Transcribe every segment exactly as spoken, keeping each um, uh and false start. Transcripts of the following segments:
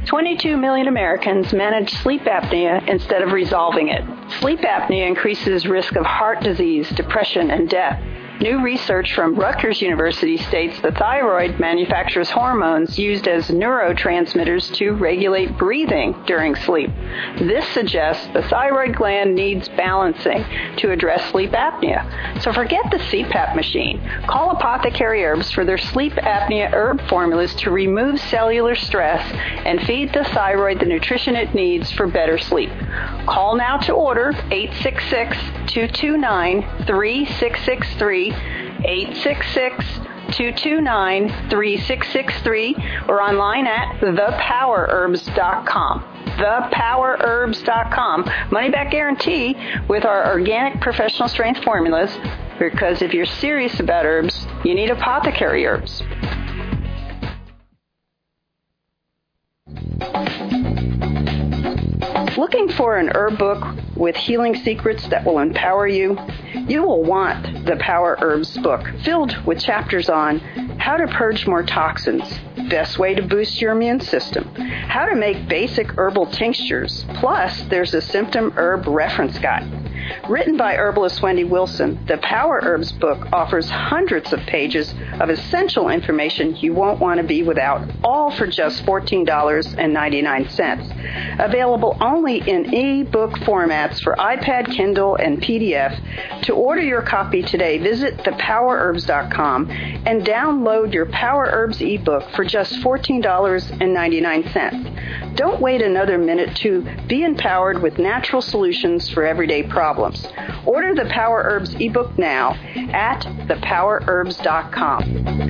twenty-two million Americans manage sleep apnea instead of resolving it. Sleep apnea increases risk of heart disease, depression, and death. New research from Rutgers University states the thyroid manufactures hormones used as neurotransmitters to regulate breathing during sleep. This suggests the thyroid gland needs balancing to address sleep apnea. So forget the C PAP machine. Call Apothecary Herbs for their sleep apnea herb formulas to remove cellular stress and feed the thyroid the nutrition it needs for better sleep. Call now to order eight six six, two two nine, three six six three, eight six six, two two nine, three six six three, or online at the power herbs dot com. the power herbs dot com. Money back guarantee with our organic professional strength formulas, because if you're serious about herbs, you need Apothecary Herbs. Looking for an herb book with healing secrets that will empower you? You will want the Power Herbs book, filled with chapters on how to purge more toxins, best way to boost your immune system, how to make basic herbal tinctures, plus there's a symptom herb reference guide. Written by herbalist Wendy Wilson, the Power Herbs book offers hundreds of pages of essential information you won't want to be without, all for just fourteen ninety-nine. Available only in e-book formats for iPad, Kindle, and P D F. To order your copy today, visit the power herbs dot com and download your Power Herbs ebook for just fourteen ninety-nine. Don't wait another minute to be empowered with natural solutions for everyday problems. Order the Power Herbs ebook now at the power herbs dot com.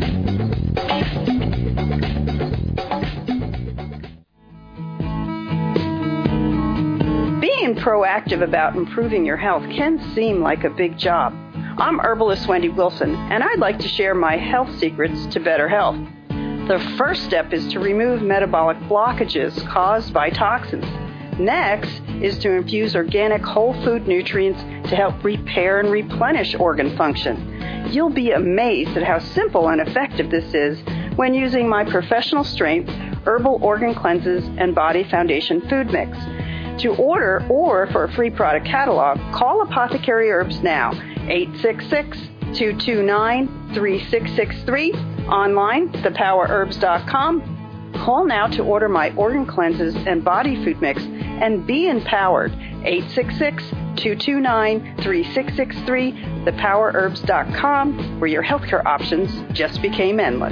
Being proactive about improving your health can seem like a big job. I'm herbalist Wendy Wilson, and I'd like to share my health secrets to better health. The first step is to remove metabolic blockages caused by toxins. Next is to infuse organic whole food nutrients to help repair and replenish organ function. You'll be amazed at how simple and effective this is when using my professional strength herbal organ cleanses and body foundation food mix. To order or for a free product catalog, call Apothecary Herbs now, eight six six, two two nine, three six six three, online, the power herbs dot com. Call now to order my organ cleanses and body food mix and be empowered, eight six six, two two nine, three six six three, the power herbs dot com, where your healthcare options just became endless.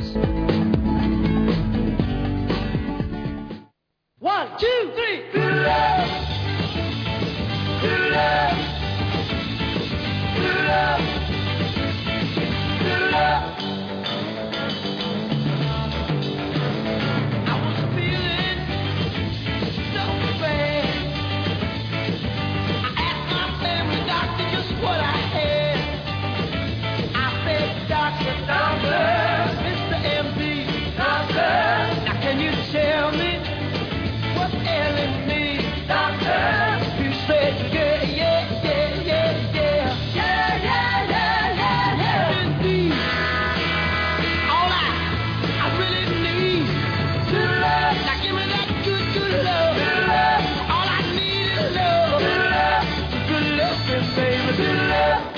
One, two, three. Good love. Good love. Good love. Good love. I was feeling so bad. I asked my family doctor just what I had. I said, Doctor, Doctor, Mister M D, Doctor, now can you tell me what's ailing me, Doctor? You said, yeah, yeah, yeah, yeah, yeah. Yeah, yeah, yeah, yeah, yeah. Indeed. All I, I really need good love. Now give me that good, good love. Good love. All I need is love. Good love. Good love, baby. Good love.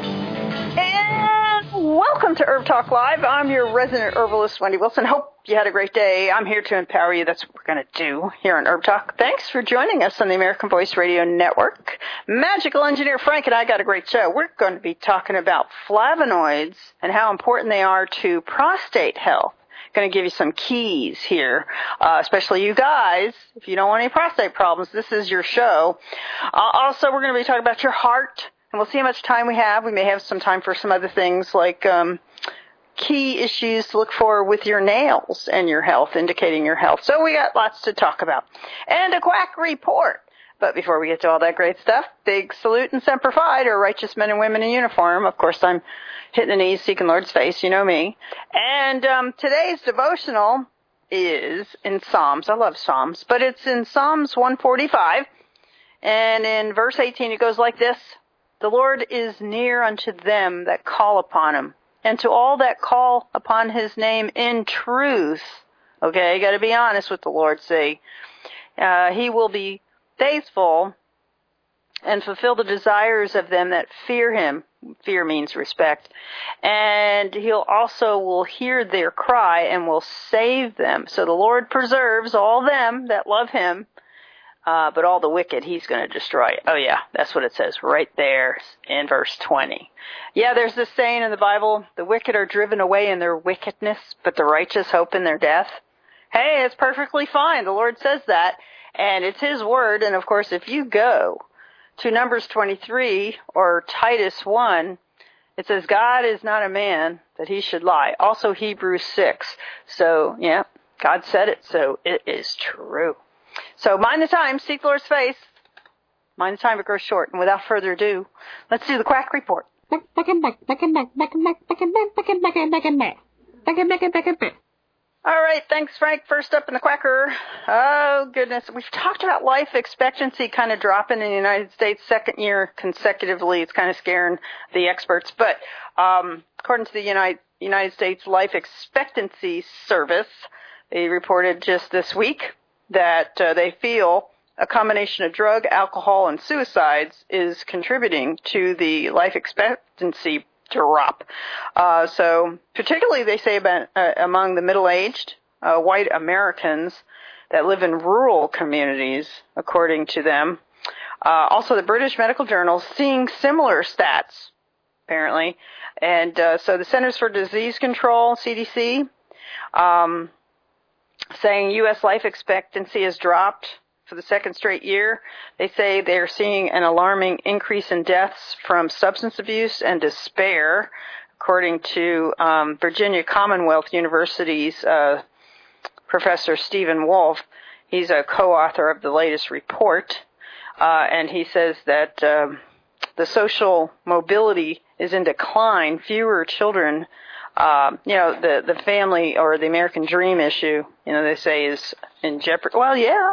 And welcome to Herb Talk Live. I'm your resident herbalist, Wendy Wilson. Hope you had a great day. I'm here to empower you. That's what we're going to do here on Herb Talk. Thanks for joining us on the American Voice Radio Network. Magical engineer Frank and I got a great show. We're going to be talking about flavonoids and how important they are to prostate health. Going to give you some keys here, uh, especially you guys. If you don't want any prostate problems, this is your show. Uh, also, we're going to be talking about your heart, and we'll see how much time we have. We may have some time for some other things like um, key issues to look for with your nails and your health, indicating your health. So we got lots to talk about. And a quack report. But before we get to all that great stuff, big salute and semper fi to righteous men and women in uniform. Of course, I'm hitting the knees, seeking Lord's face. You know me. And um, today's devotional is in Psalms. I love Psalms. But it's in Psalms one forty-five. And in verse eighteen, it goes like this. The Lord is near unto them that call upon him, and to all that call upon his name in truth. Okay, you got to be honest with the Lord. See, uh, He will be faithful and fulfill the desires of them that fear Him. Fear means respect. And He'll also will hear their cry and will save them. So the Lord preserves all them that love Him, uh, but all the wicked He's going to destroy. Oh yeah, that's what it says right there in verse twenty. Yeah, there's this saying in the Bible, the wicked are driven away in their wickedness, but the righteous hope in their death. Hey, it's perfectly fine. The Lord says that, and it's His word. And of course, if you go to Numbers twenty-three or Titus one, it says, God is not a man that He should lie. Also Hebrews six. So, yeah, God said it, so it is true. So mind the time, seek the Lord's face. Mind the time, it grows short. And without further ado, let's do the Quack Report. All right, thanks, Frank. First up in the Quacker. Oh, goodness. We've talked about life expectancy kind of dropping in the United States second year consecutively. It's kind of scaring the experts. But um, according to the United, United States Life Expectancy Service, they reported just this week that uh, they feel a combination of drug, alcohol, and suicides is contributing to the life expectancy drop. Uh, so particularly they say about uh, among the middle-aged uh, white Americans that live in rural communities, according to them. Uh, also, the British Medical Journal seeing similar stats, apparently. And uh, so the Centers for Disease Control, C D C, um, saying U S life expectancy has dropped for the second straight year. They say they're seeing an alarming increase in deaths from substance abuse and despair, according to um, Virginia Commonwealth University's uh, Professor Stephen Wolf. He's a co-author of the latest report, uh, and he says that uh, the social mobility is in decline. Fewer children, uh, you know, the, the family or the American dream issue, you know, they say is in jeopardy. Well, yeah.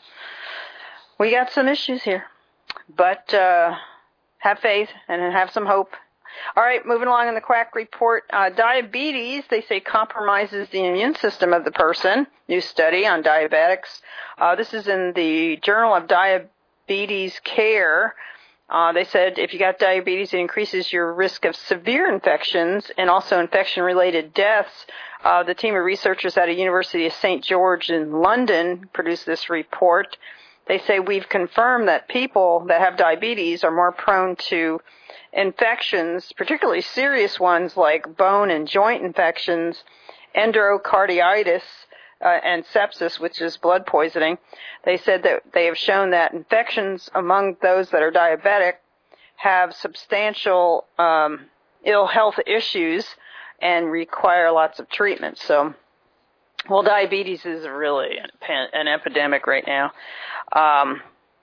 We got some issues here, but uh, have faith and have some hope. All right, moving along in the Quack Report. Uh, diabetes, they say, compromises the immune system of the person. New study on diabetics. Uh, this is in the Journal of Diabetes Care. Uh, they said if you got diabetes, it increases your risk of severe infections and also infection-related deaths. Uh, the team of researchers at the University of Saint George in London produced this report. They say we've confirmed that people that have diabetes are more prone to infections, particularly serious ones like bone and joint infections, endocarditis, uh, and sepsis, which is blood poisoning. They said that they have shown that infections among those that are diabetic have substantial um, ill health issues and require lots of treatment. So, well, diabetes is really an, an epidemic right now. Um,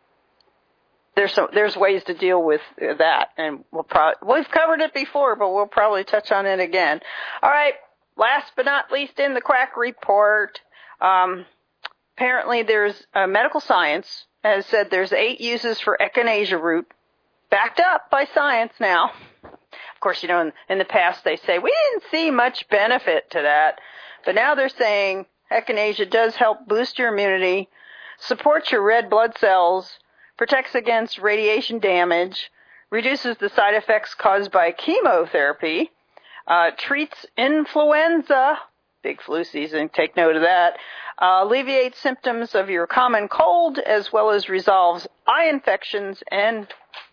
there's some, there's ways to deal with that, and we'll probably, we've covered it before, but we'll probably touch on it again. All right, last but not least in the Quack Report, um, apparently there's uh, medical science has said there's eight uses for echinacea root, backed up by science now. Of course, you know, in, in the past they say we didn't see much benefit to that, but now they're saying echinacea does help boost your immunity, supports your red blood cells, protects against radiation damage, reduces the side effects caused by chemotherapy, uh, treats influenza, big flu season, take note of that, uh, alleviates symptoms of your common cold, as well as resolves eye infections and,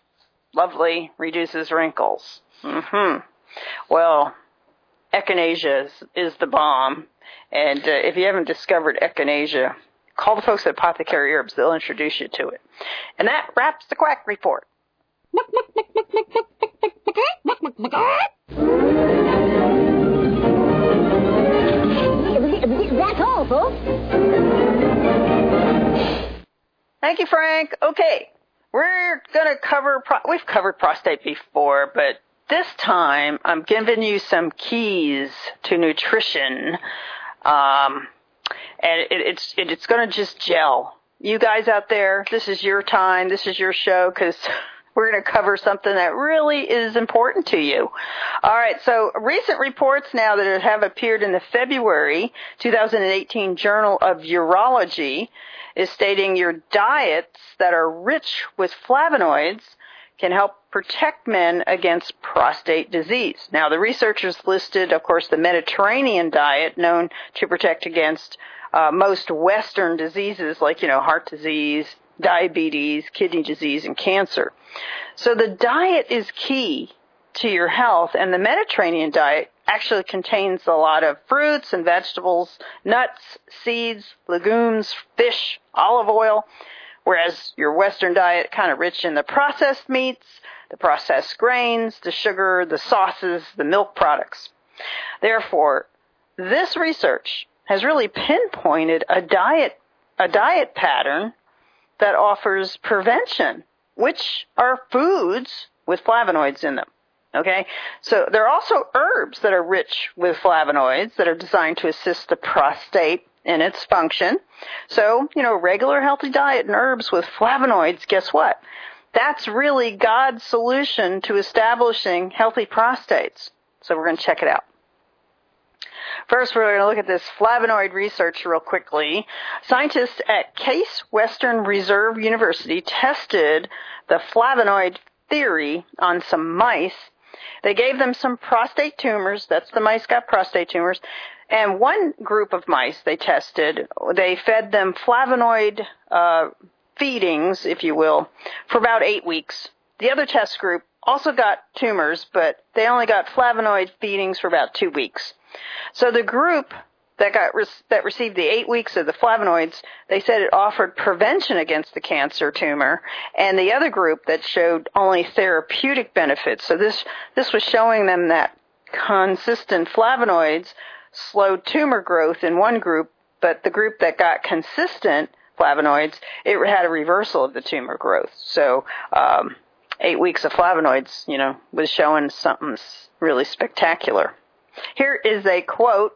lovely, reduces wrinkles. Mm-hmm. Well, echinacea is, is the bomb, and uh, if you haven't discovered echinacea, call the folks at Apothecary Herbs. They'll introduce you to it. And that wraps the Quack Report. That's all, folks. Thank you, Frank. Okay, we're going to cover, pro- we've covered prostate before, but this time I'm giving you some keys to nutrition. Um... And it, it's it, it's going to just gel. You guys out there, this is your time. This is your show because we're going to cover something that really is important to you. All right, so recent reports now that have appeared in the February twenty eighteen Journal of Urology is stating your diets that are rich with flavonoids can help protect men against prostate disease. Now, the researchers listed, of course, the Mediterranean diet, known to protect against uh, most Western diseases like, you know, heart disease, diabetes, kidney disease, and cancer. So the diet is key to your health, and the Mediterranean diet actually contains a lot of fruits and vegetables, nuts, seeds, legumes, fish, olive oil, whereas your Western diet kind of rich in the processed meats, the processed grains, the sugar, the sauces, the milk products. Therefore, this research has really pinpointed a diet, a diet pattern that offers prevention, which are foods with flavonoids in them. Okay, so there are also herbs that are rich with flavonoids that are designed to assist the prostate in its function. So, you know, regular healthy diet and herbs with flavonoids, guess what? That's really God's solution to establishing healthy prostates. So we're going to check it out. First, we're going to look at this flavonoid research real quickly. Scientists at Case Western Reserve University tested the flavonoid theory on some mice. They gave them some prostate tumors. That's the mice got prostate tumors. And one group of mice they tested, they fed them flavonoid uh, feedings, if you will, for about eight weeks. The other test group also got tumors, but they only got flavonoid feedings for about two weeks. So the group that got re- that received the eight weeks of the flavonoids, they said it offered prevention against the cancer tumor, and the other group that showed only therapeutic benefits. So this this was showing them that consistent flavonoids slowed tumor growth in one group, but the group that got consistent flavonoids, it had a reversal of the tumor growth. So um, eight weeks of flavonoids, you know, was showing something really spectacular. Here is a quote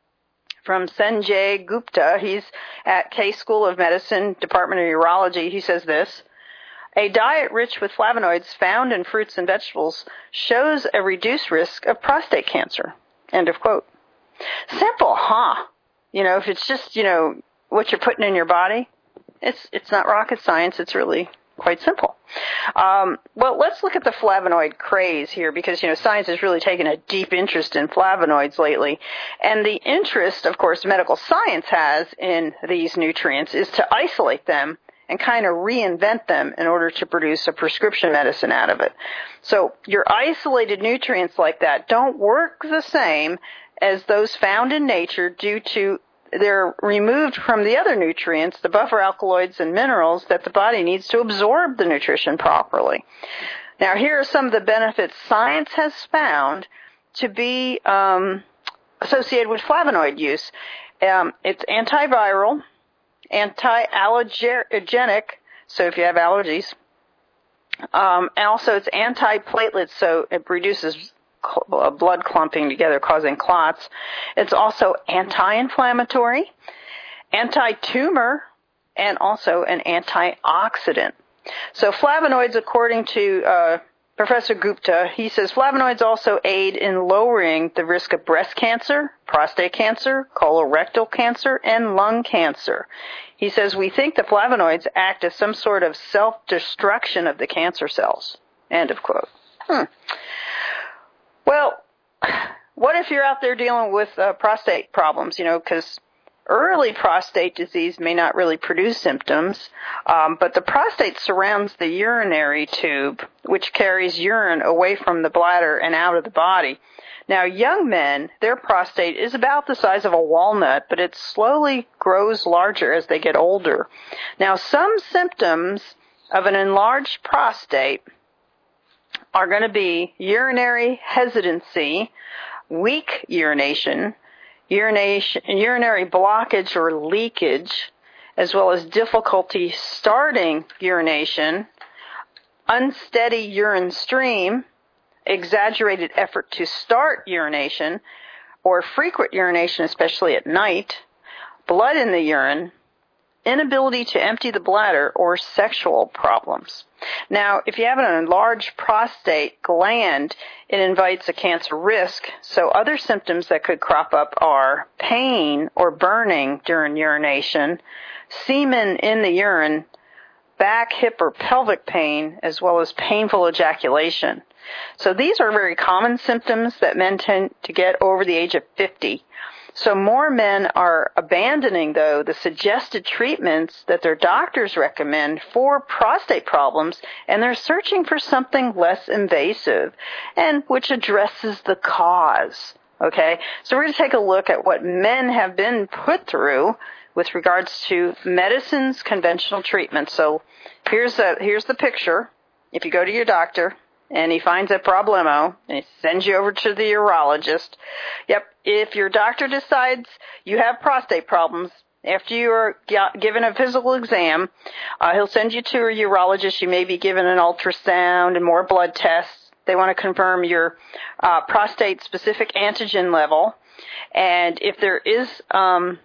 from Sanjay Gupta. He's at Case School of Medicine, Department of Urology. He says this: a diet rich with flavonoids found in fruits and vegetables shows a reduced risk of prostate cancer. End of quote. Simple, huh? You know, if it's just, you know, what you're putting in your body, it's it's not rocket science. It's really quite simple. Um, well, let's look at the flavonoid craze here because, you know, science has really taken a deep interest in flavonoids lately. And the interest, of course, medical science has in these nutrients is to isolate them and kind of reinvent them in order to produce a prescription medicine out of it. So your isolated nutrients like that don't work the same as those found in nature due to they're removed from the other nutrients, the buffer alkaloids and minerals that the body needs to absorb the nutrition properly. Now, here are some of the benefits science has found to be um, associated with flavonoid use. Um, it's antiviral, anti-allergenic, so if you have allergies, um, and also it's anti-platelet, so it reduces cl- blood clumping together, causing clots. It's also anti-inflammatory, anti-tumor, and also an antioxidant. So flavonoids, according to uh, Professor Gupta, he says flavonoids also aid in lowering the risk of breast cancer, prostate cancer, colorectal cancer, and lung cancer. He says we think the flavonoids act as some sort of self-destruction of the cancer cells. End of quote. Hmm. Well, what if you're out there dealing with uh, prostate problems, you know, because early prostate disease may not really produce symptoms, um, but the prostate surrounds the urinary tube, which carries urine away from the bladder and out of the body. Now, young men, their prostate is about the size of a walnut, but it slowly grows larger as they get older. Now, some symptoms of an enlarged prostate are going to be urinary hesitancy, weak urination, urination, urinary blockage or leakage, as well as difficulty starting urination, unsteady urine stream, exaggerated effort to start urination, or frequent urination, especially at night, blood in the urine, inability to empty the bladder or sexual problems. Now, if you have an enlarged prostate gland, it invites a cancer risk, so other symptoms that could crop up are pain or burning during urination, semen in the urine, back, hip, or pelvic pain, as well as painful ejaculation. So these are very common symptoms that men tend to get over the age of fifty. So more men are abandoning, though, the suggested treatments that their doctors recommend for prostate problems, and they're searching for something less invasive and which addresses the cause. Okay? So we're going to take a look at what men have been put through with regards to medicine's conventional treatment. So here's a, here's the picture. If you go to your doctor and he finds a problemo and he sends you over to the urologist, yep, if your doctor decides you have prostate problems after you are given a physical exam, uh, he'll send you to a urologist. You may be given an ultrasound and more blood tests. They want to confirm your uh, prostate-specific antigen level. And if there is um,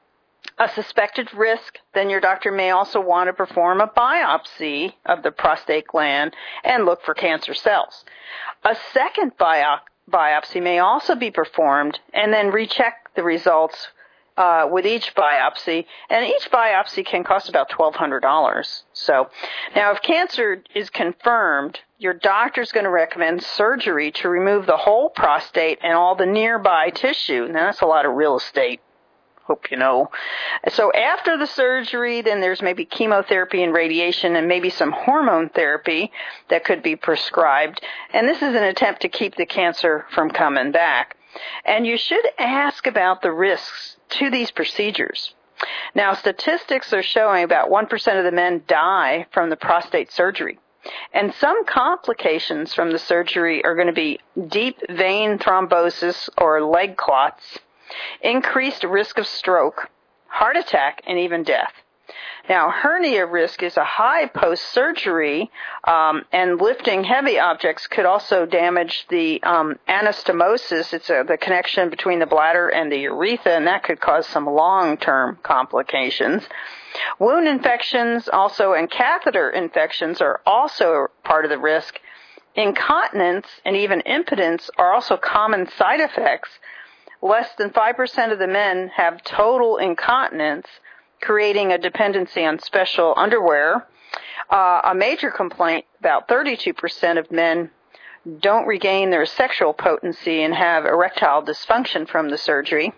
a suspected risk, then your doctor may also want to perform a biopsy of the prostate gland and look for cancer cells. A second biopsy biopsy may also be performed and then recheck the results uh, with each biopsy, and each biopsy can cost about twelve hundred dollars. So now if cancer is confirmed, your doctor's going to recommend surgery to remove the whole prostate and all the nearby tissue. Now that's a lot of real estate. Hope you know. So after the surgery, then there's maybe chemotherapy and radiation and maybe some hormone therapy that could be prescribed. And this is an attempt to keep the cancer from coming back. And you should ask about the risks to these procedures. Now, statistics are showing about one percent of the men die from the prostate surgery. And some complications from the surgery are going to be deep vein thrombosis or leg clots, increased risk of stroke, heart attack, and even death. Now, hernia risk is a high post-surgery, um, and lifting heavy objects could also damage the um, anastomosis. It's a, the connection between the bladder and the urethra, and that could cause some long-term complications. Wound infections also and catheter infections are also part of the risk. Incontinence and even impotence are also common side effects. Less than five percent of the men have total incontinence, creating a dependency on special underwear. Uh, a major complaint, about thirty-two percent of men don't regain their sexual potency and have erectile dysfunction from the surgery.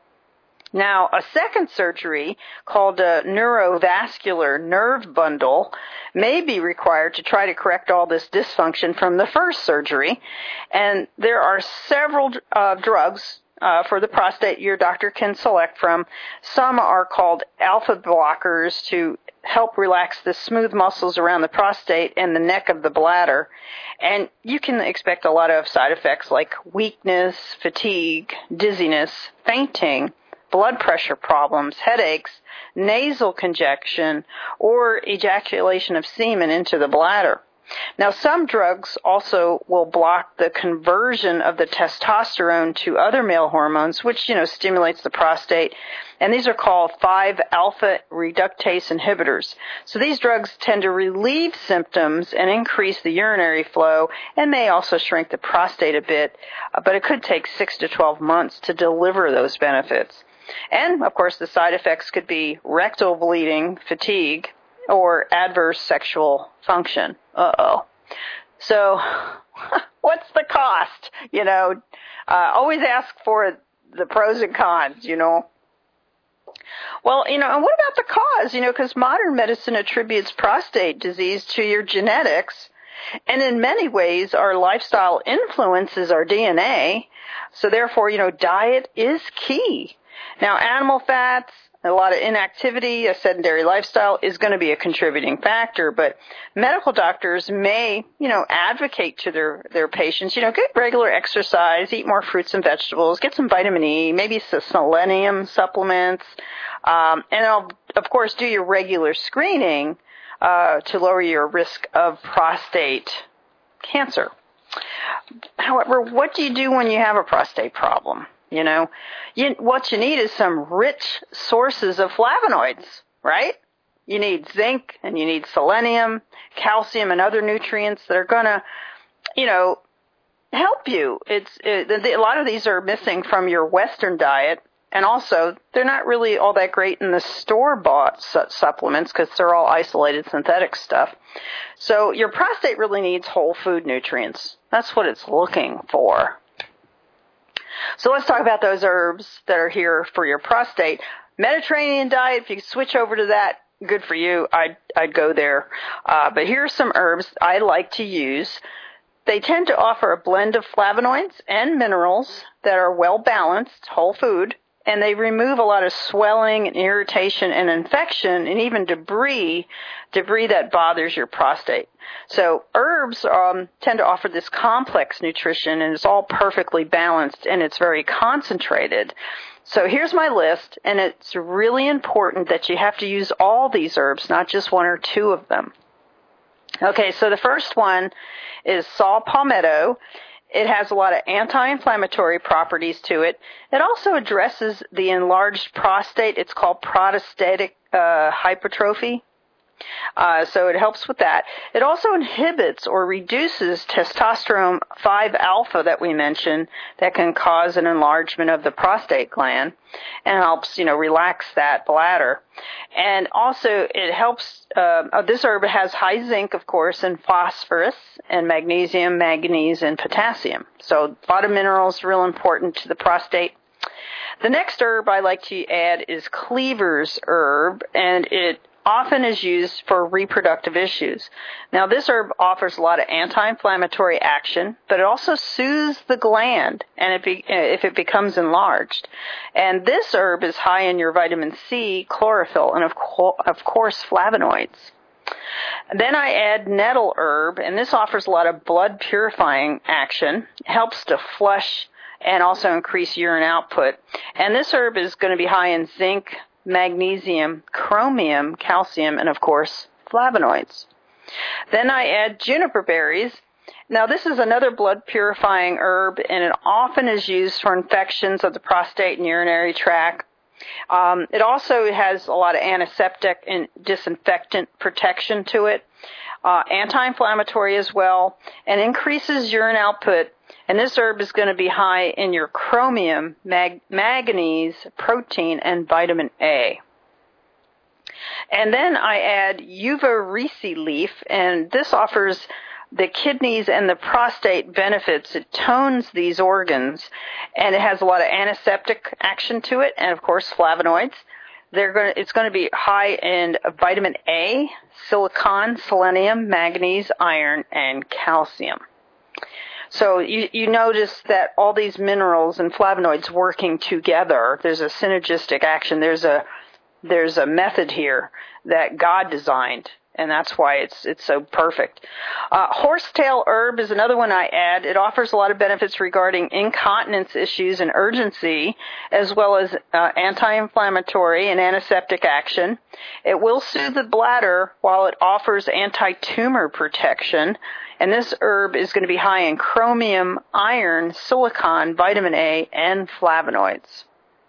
Now, a second surgery called a neurovascular nerve bundle may be required to try to correct all this dysfunction from the first surgery. And there are several uh, drugs Uh, for the prostate your doctor can select from. Some are called alpha blockers to help relax the smooth muscles around the prostate and the neck of the bladder. And you can expect a lot of side effects like weakness, fatigue, dizziness, fainting, blood pressure problems, headaches, nasal congestion, or ejaculation of semen into the bladder. Now, some drugs also will block the conversion of the testosterone to other male hormones, which, you know, stimulates the prostate. And these are called five alpha reductase inhibitors. So these drugs tend to relieve symptoms and increase the urinary flow and may also shrink the prostate a bit, but it could take six to twelve months to deliver those benefits. And, of course, the side effects could be rectal bleeding, fatigue, or adverse sexual function. Uh-oh. So, what's the cost? You know, uh, always ask for the pros and cons, you know. Well, you know, and what about the cause? You know, because modern medicine attributes prostate disease to your genetics, and in many ways our lifestyle influences our D N A, so therefore, you know, diet is key. Now, animal fats, a lot of inactivity, a sedentary lifestyle is going to be a contributing factor, but medical doctors may, you know, advocate to their, their patients, you know, get regular exercise, eat more fruits and vegetables, get some vitamin E, maybe some selenium supplements, um, and I'll, of course, do your regular screening uh, to lower your risk of prostate cancer. However, what do you do when you have a prostate problem? You know, you, what you need is some rich sources of flavonoids, right? You need zinc and you need selenium, calcium, and other nutrients that are going to, you know, help you. It's it, a lot of these are missing from your Western diet, and also they're not really all that great in the store-bought su- supplements because they're all isolated synthetic stuff. So your prostate really needs whole food nutrients. That's what it's looking for. So let's talk about those herbs that are here for your prostate. Mediterranean diet, if you switch over to that, good for you. I'd, I'd go there. Uh, but here are some herbs I like to use. They tend to offer a blend of flavonoids and minerals that are well balanced, whole food, and they remove a lot of swelling and irritation and infection and even debris, debris that bothers your prostate. So herbs um, tend to offer this complex nutrition, and it's all perfectly balanced, and it's very concentrated. So here's my list, and it's really important that you have to use all these herbs, not just one or two of them. Okay, so the first one is saw palmetto. It has a lot of anti-inflammatory properties to it. It also addresses the enlarged prostate. It's called prostatic uh, hypertrophy. Uh, so it helps with that. It also inhibits or reduces testosterone five alpha that we mentioned that can cause an enlargement of the prostate gland and helps, you know, relax that bladder. And also it helps, uh, this herb has high zinc, of course, and phosphorus and magnesium, manganese, and potassium. So a lot of minerals real important to the prostate. The next herb I like to add is cleaver's herb, and it often is used for reproductive issues. Now, this herb offers a lot of anti-inflammatory action, but it also soothes the gland and it be, if it becomes enlarged. And this herb is high in your vitamin C, chlorophyll, and of, co- of course flavonoids. Then I add nettle herb, and this offers a lot of blood purifying action, helps to flush and also increase urine output. And this herb is going to be high in zinc, magnesium, chromium, calcium, and of course, flavonoids. Then I add juniper berries. Now this is another blood purifying herb, and it often is used for infections of the prostate and urinary tract. Um, it also has a lot of antiseptic and disinfectant protection to it, uh, anti-inflammatory as well, and increases urine output. And this herb is going to be high in your chromium, mag- manganese, protein, and vitamin A. And then I add uvarisi leaf, and this offers the kidneys and the prostate benefits. It tones these organs, and it has a lot of antiseptic action to it, and of course flavonoids. They're going to, it's going to be high in vitamin A, silicon, selenium, manganese, iron, and calcium. So you, you notice that all these minerals and flavonoids working together, there's a synergistic action. There's a there's a method here that God designed, and that's why it's it's so perfect. Uh, horsetail herb is another one I add. It offers a lot of benefits regarding incontinence issues and urgency, as well as uh, anti-inflammatory and antiseptic action. It will soothe the bladder while it offers anti-tumor protection. And this herb is going to be high in chromium, iron, silicon, vitamin A, and flavonoids.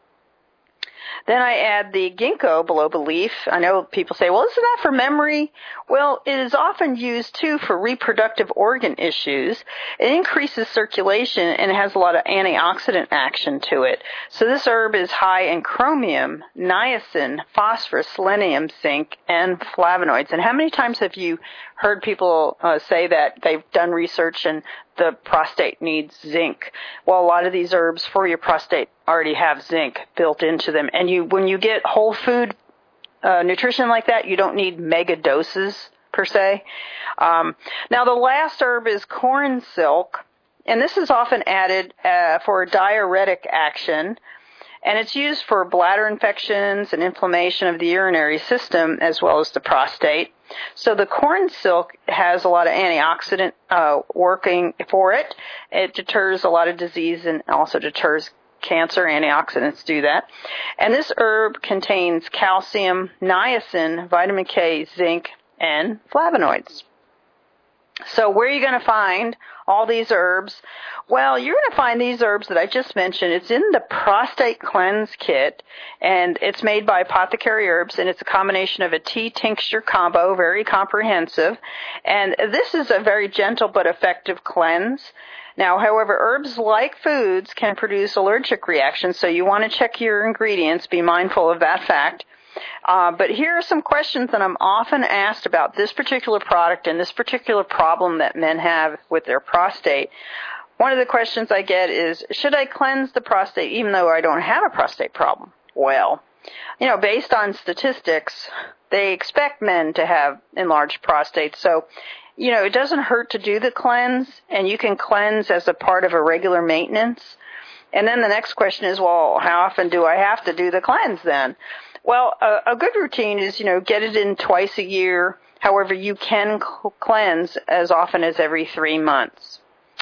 Then I add the ginkgo biloba leaf. I know people say, well, isn't that for memory? Well, it is often used, too, for reproductive organ issues. It increases circulation, and it has a lot of antioxidant action to it. So this herb is high in chromium, niacin, phosphorus, selenium, zinc, and flavonoids. And how many times have you heard people uh, say that they've done research and the prostate needs zinc? Well, a lot of these herbs for your prostate already have zinc built into them. And you, when you get whole food uh, nutrition like that, you don't need mega doses per se. Um, now, the last herb is corn silk, and this is often added uh, for a diuretic action. And it's used for bladder infections and inflammation of the urinary system as well as the prostate. So the corn silk has a lot of antioxidant uh, working for it. It deters a lot of disease and also deters cancer. Antioxidants do that. And this herb contains calcium, niacin, vitamin K, zinc, and flavonoids. So where are you going to find all these herbs? Well, you're going to find these herbs that I just mentioned. It's in the Prostate Cleanse Kit, and it's made by Apothecary Herbs, and it's a combination of a tea tincture combo, very comprehensive. And this is a very gentle but effective cleanse. Now, however, herbs, like foods, can produce allergic reactions, so you want to check your ingredients, be mindful of that fact. Uh, but here are some questions that I'm often asked about this particular product and this particular problem that men have with their prostate. One of the questions I get is, should I cleanse the prostate even though I don't have a prostate problem? Well, you know, based on statistics, they expect men to have enlarged prostates. So, you know, it doesn't hurt to do the cleanse, and you can cleanse as a part of a regular maintenance. And then the next question is, well, how often do I have to do the cleanse then? Well, a, a good routine is, you know, get it in twice a year. However, you can cl- cleanse as often as every three months.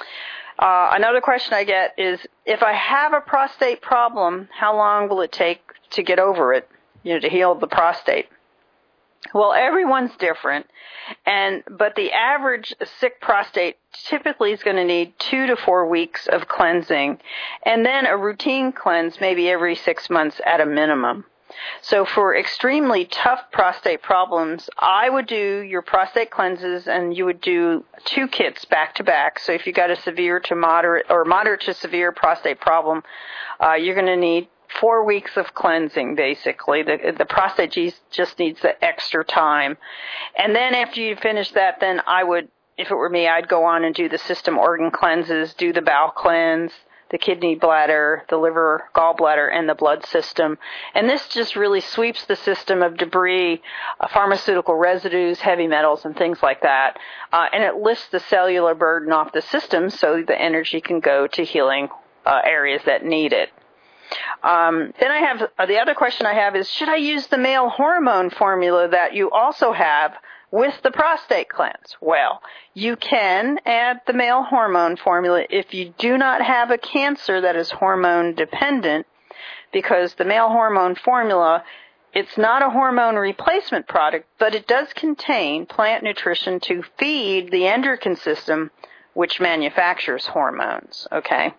Uh, another question I get is, if I have a prostate problem, how long will it take to get over it, you know, to heal the prostate? Well, everyone's different, and but the average sick prostate typically is going to need two to four weeks of cleansing, and then a routine cleanse maybe every six months at a minimum. So for extremely tough prostate problems, I would do your prostate cleanses, and you would do two kits back to back. So if you got a severe to moderate or moderate to severe prostate problem, uh, you're going to need four weeks of cleansing, basically. The, the prostate just needs the extra time. And then after you finish that, then I would, if it were me, I'd go on and do the system organ cleanses, do the bowel cleanse, the kidney, bladder, the liver, gallbladder, and the blood system. And this just really sweeps the system of debris, uh, pharmaceutical residues, heavy metals, and things like that. Uh, and it lifts the cellular burden off the system so the energy can go to healing uh, areas that need it. Um, then I have, uh, the other question I have is, should I use the male hormone formula that you also have with the prostate cleanse? Well, you can add the male hormone formula if you do not have a cancer that is hormone dependent, because the male hormone formula, it's not a hormone replacement product, but it does contain plant nutrition to feed the endocrine system, which manufactures hormones, okay?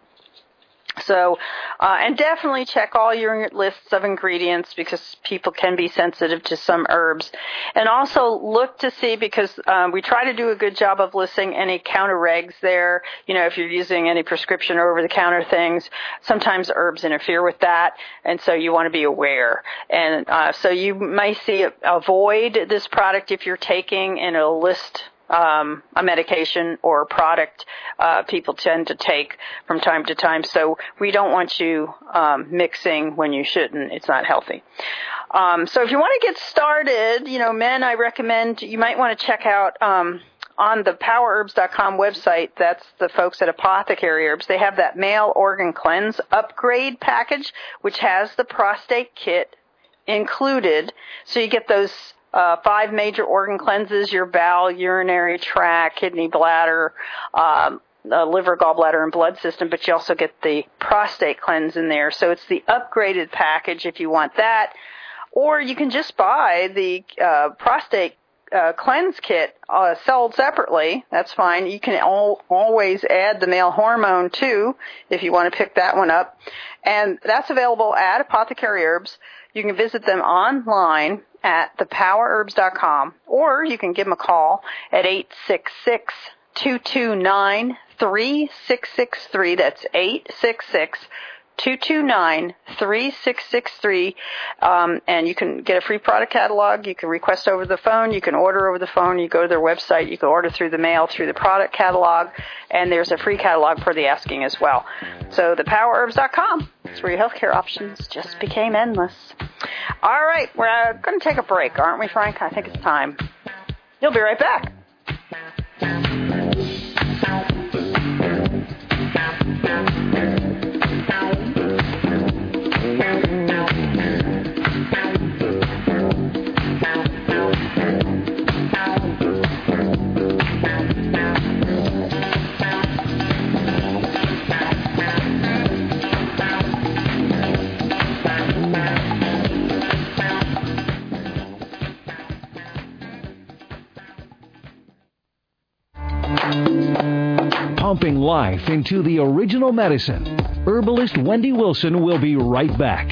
So, uh, and definitely check all your lists of ingredients, because people can be sensitive to some herbs. And also look to see, because um, we try to do a good job of listing any counter regs there. You know, if you're using any prescription or over-the-counter things, sometimes herbs interfere with that, and so you want to be aware. And uh, so you may see, avoid this product if you're taking in a list Um, a medication or a product uh, people tend to take from time to time. So we don't want you um, mixing when you shouldn't. It's not healthy. Um, so if you want to get started, you know, men, I recommend you might want to check out um, on the power herbs dot com website. That's the folks at Apothecary Herbs. They have that male organ cleanse upgrade package, which has the prostate kit included. So you get those Uh, five major organ cleanses: your bowel, urinary tract, kidney, bladder, um, uh, liver, gallbladder, and blood system, but you also get the prostate cleanse in there. So it's the upgraded package if you want that. Or you can just buy the uh, prostate uh, cleanse kit uh, sold separately. That's fine. You can al- always add the male hormone too if you want to pick that one up. And that's available at Apothecary Herbs. You can visit them online at the power herbs dot com, or you can give them a call at eight six six, two two nine, three six six three. That's eight six six, two two nine, three six six three. Um, and you can get a free product catalog. You can request over the phone. You can order over the phone. You go to their website. You can order through the mail, through the product catalog. And there's a free catalog for the asking as well. So the power herbs dot com. It's where your healthcare options just became endless. All right, we're uh, going to take a break, aren't we, Frank? I think it's time. You'll be right back. pumping life into the original medicine. Herbalist Wendy Wilson will be right back.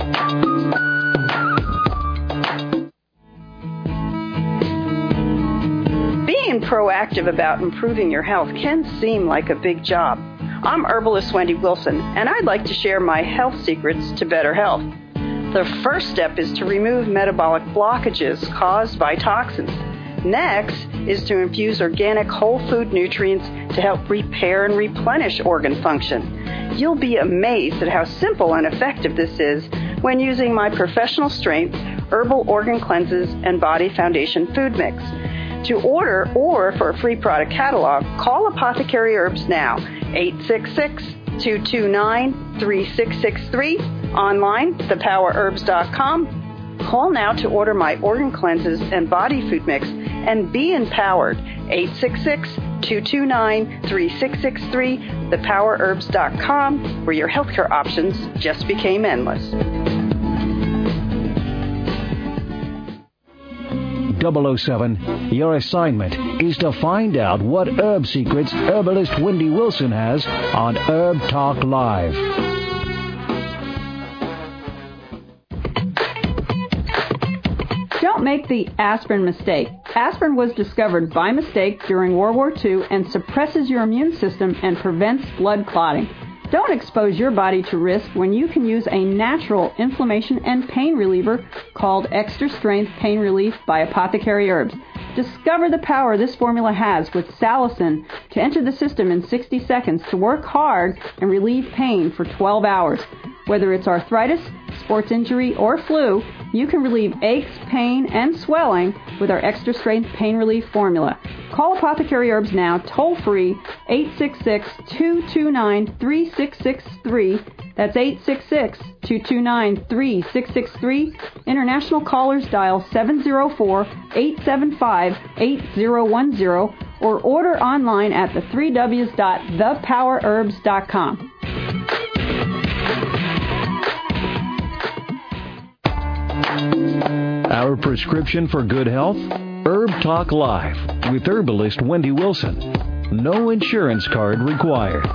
Being proactive about improving your health can seem like a big job. I'm Herbalist Wendy Wilson, and I'd like to share my health secrets to better health. The first step is to remove metabolic blockages caused by toxins. Next is to infuse organic whole food nutrients to help repair and replenish organ function. You'll be amazed at how simple and effective this is when using my professional strength herbal organ cleanses and body foundation food mix. To order or for a free product catalog, call Apothecary Herbs now, eight six six, two two nine, three six six three, online, the power herbs dot com. Call now to order my organ cleanses and body food mix and be empowered, eight six six, two two nine, three six six three, the power herbs dot com, where your healthcare options just became endless. double oh seven, your assignment is to find out what herb secrets herbalist Wendy Wilson has on Herb Talk Live. Don't make the aspirin mistake. Aspirin was discovered by mistake during World War Two and suppresses your immune system and prevents blood clotting. Don't expose your body to risk when you can use a natural inflammation and pain reliever called Extra Strength Pain Relief by Apothecary Herbs. Discover the power this formula has with salicin to enter the system in sixty seconds to work hard and relieve pain for twelve hours. Whether it's arthritis, sports injury, or flu, you can relieve aches, pain, and swelling with our Extra Strength Pain Relief formula. Call Apothecary Herbs now, toll-free, eight six six, two two nine, three six six three. That's eight six six, two two nine, three six six three. International callers dial seven zero four, eight seven five, eight zero one zero or order online at the three w's dot the power herbs dot com. Our prescription for good health? Herb Talk Live with herbalist Wendy Wilson. No insurance card required.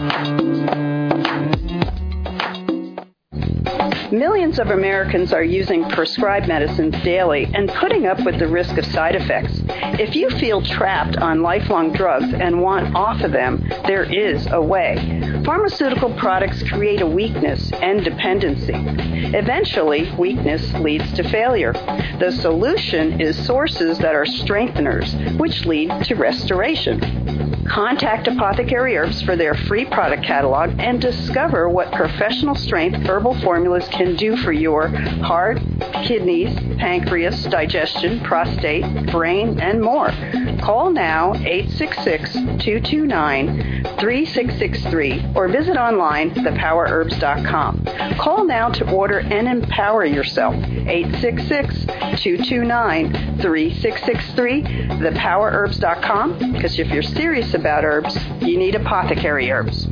Millions of Americans are using prescribed medicines daily and putting up with the risk of side effects. If you feel trapped on lifelong drugs and want off of them, there is a way. Pharmaceutical products create a weakness and dependency. Eventually, weakness leads to failure. The solution is sources that are strengtheners, which lead to restoration. Contact Apothecary Herbs for their free product catalog and discover what professional strength herbal formulas can do for your heart, kidneys, pancreas, digestion, prostate, brain, and more. Call now eight six six, two two nine, three six six three or visit online the power herbs dot com. Call now to order and empower yourself. eight six six, two two nine, three six six three, the power herbs dot com, because if you're serious about herbs, you need Apothecary Herbs.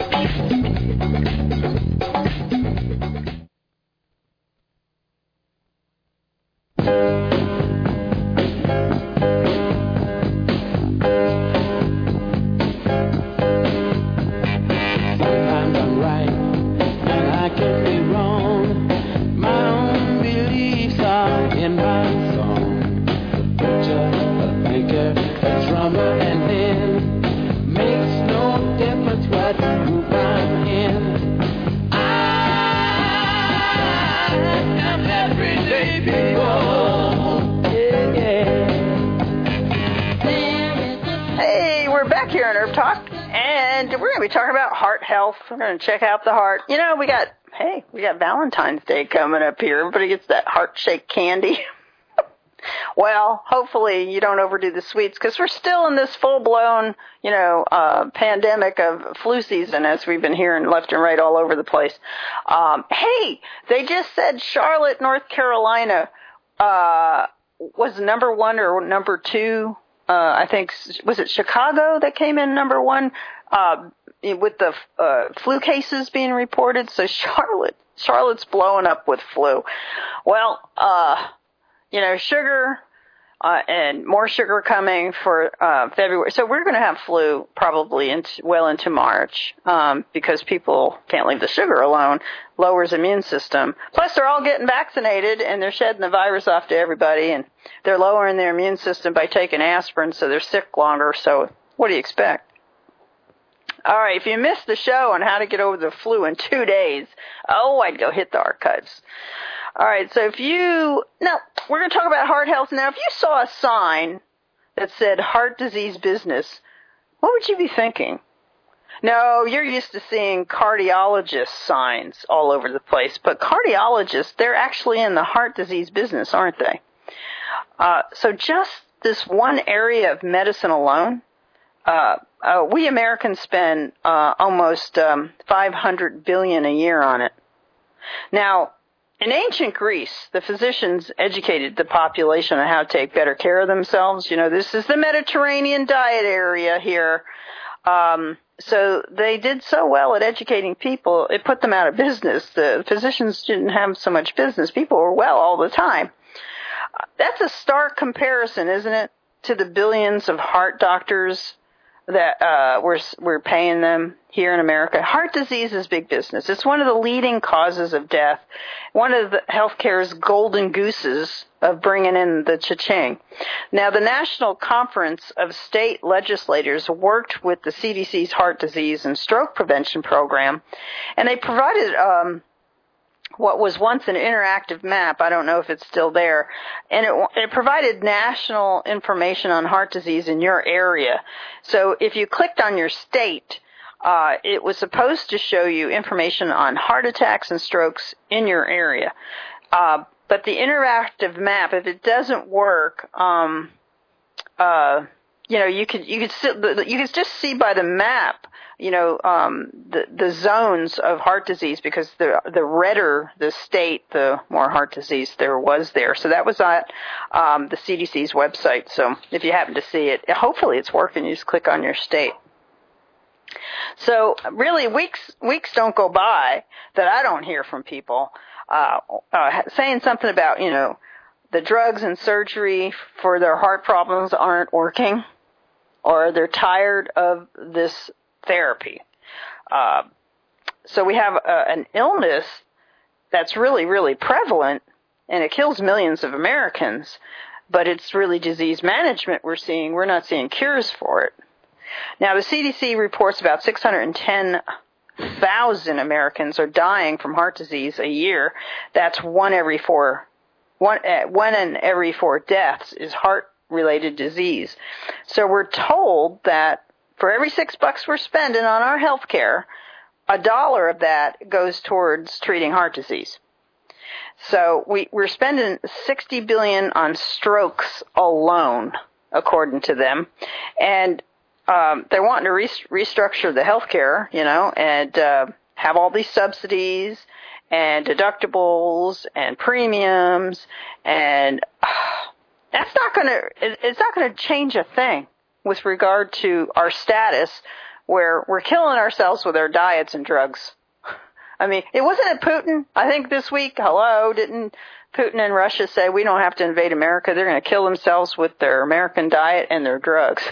Health. We're going to check out the heart. You know, we got, hey, we got Valentine's Day coming up here. Everybody gets that heart-shaped candy. Well, hopefully you don't overdo the sweets because we're still in this full-blown, you know, uh, pandemic of flu season as we've been hearing left and right all over the place. Um, hey, they just said Charlotte, North Carolina, uh, was number one or number two. Uh, I think, was it Chicago that came in number one? Uh, with the uh, flu cases being reported, so Charlotte, Charlotte's blowing up with flu. Well, uh, you know, sugar, Uh, and more sugar coming for uh, February. So we're going to have flu probably into, well into March um, because people can't leave the sugar alone, lowers immune system. Plus, they're all getting vaccinated, and they're shedding the virus off to everybody, and they're lowering their immune system by taking aspirin, so they're sick longer. So what do you expect? All right, if you missed the show on how to get over the flu in two days, oh, I'd go hit the archives. All right, so if you, now, we're going to talk about heart health now. If you saw a sign that said heart disease business, what would you be thinking? No, you're used to seeing cardiologist signs all over the place, but cardiologists, they're actually in the heart disease business, aren't they? Uh, so just this one area of medicine alone, uh, uh we Americans spend uh, almost um, five hundred billion dollars a year on it. Now, in ancient Greece, the physicians educated the population on how to take better care of themselves. You know, this is the Mediterranean diet area here. Um, so they did so well at educating people, it put them out of business. The physicians didn't have so much business. People were well all the time. That's a stark comparison, isn't it, to the billions of heart doctors that uh, we're, we're paying them here in America. Heart disease is big business. It's one of the leading causes of death, one of the healthcare's golden gooses of bringing in the cha-ching. Now, the National Conference of State Legislators worked with the C D C's Heart Disease and Stroke Prevention Program, and they provided um, what was once an interactive map. I don't know if it's still there. And it, it provided national information on heart disease in your area. So if you clicked on your state, uh, it was supposed to show you information on heart attacks and strokes in your area. Uh, but the interactive map, if it doesn't work, um, uh, you know, you could, you could, still, you could just see by the map, you know, um, the, the zones of heart disease, because the, the redder the state, the more heart disease there was there. So that was at, um, the C D C's website. So if you happen to see it, hopefully it's working. You just click on your state. So really weeks, weeks don't go by that I don't hear from people, uh, uh, saying something about, you know, the drugs and surgery for their heart problems aren't working, or they're tired of this therapy. Uh, so we have a, an illness that's really, really prevalent, and it kills millions of Americans, but it's really disease management we're seeing. We're not seeing cures for it. Now, the C D C reports about six hundred ten thousand Americans are dying from heart disease a year. That's one every four, one, uh, one in every four deaths is heart-related disease. So we're told that for every six bucks we're spending on our health care, a dollar of that goes towards treating heart disease. So we, we're spending sixty billion dollars on strokes alone, according to them. And um, they're wanting to re- restructure the health care, you know, and uh, have all these subsidies and deductibles and premiums. And uh, that's not going to, it's not going to change a thing with regard to our status, where we're killing ourselves with our diets and drugs. I mean, it wasn't it Putin, I think this week, hello, didn't Putin and Russia say we don't have to invade America, they're going to kill themselves with their American diet and their drugs.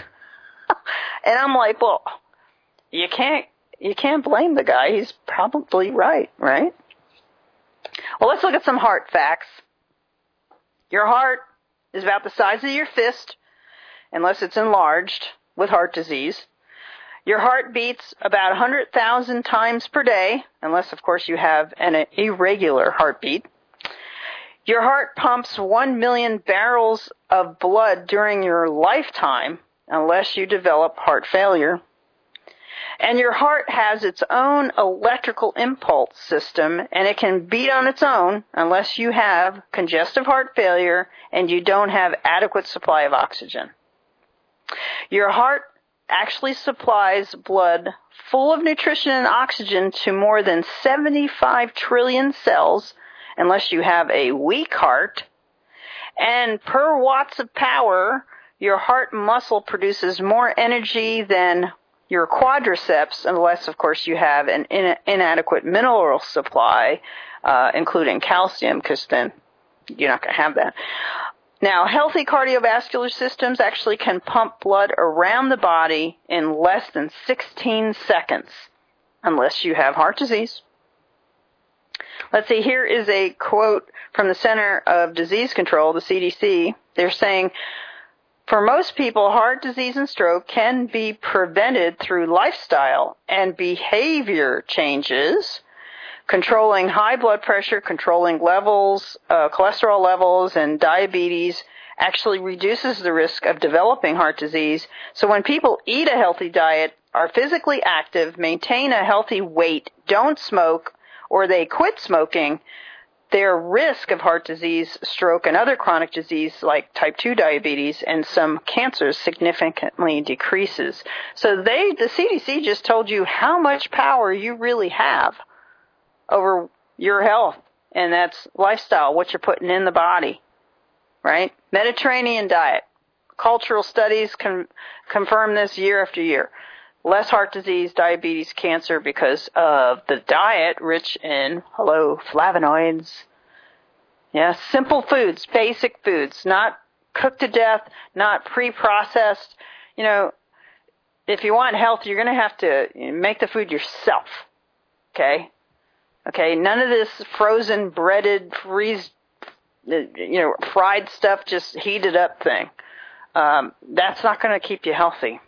And I'm like, well, you can't, you can't blame the guy, he's probably right, right? Well, let's look at some heart facts. Your heart is about the size of your fist, unless it's enlarged with heart disease. Your heart beats about one hundred thousand times per day, unless, of course, you have an irregular heartbeat. Your heart pumps one million barrels of blood during your lifetime, unless you develop heart failure. And your heart has its own electrical impulse system, and it can beat on its own unless you have congestive heart failure and you don't have adequate supply of oxygen. Your heart actually supplies blood full of nutrition and oxygen to more than seventy-five trillion cells, unless you have a weak heart. And per watts of power, your heart muscle produces more energy than your quadriceps, unless, of course, you have an in- inadequate mineral supply, uh, including calcium, because then you're not going to have that. Now, healthy cardiovascular systems actually can pump blood around the body in less than sixteen seconds, unless you have heart disease. Let's see, here is a quote from the Center of Disease Control, the C D C. They're saying, for most people, heart disease and stroke can be prevented through lifestyle and behavior changes. Controlling high blood pressure, controlling levels, uh, cholesterol levels, and diabetes actually reduces the risk of developing heart disease. So when people eat a healthy diet, are physically active, maintain a healthy weight, don't smoke, or they quit smoking, their risk of heart disease, stroke, and other chronic disease like type two diabetes and some cancers significantly decreases. So they, the C D C just told you how much power you really have over your health, and that's lifestyle, what you're putting in the body, right? Mediterranean diet. Cultural studies can confirm this year after year. Less heart disease, diabetes, cancer because of the diet rich in, hello, flavonoids. Yeah, simple foods, basic foods, not cooked to death, not pre-processed. You know, if you want health, you're going to have to make the food yourself, okay? Okay, none of this frozen, breaded, freeze, you know, fried stuff, just heated up thing. Um, that's not going to keep you healthy.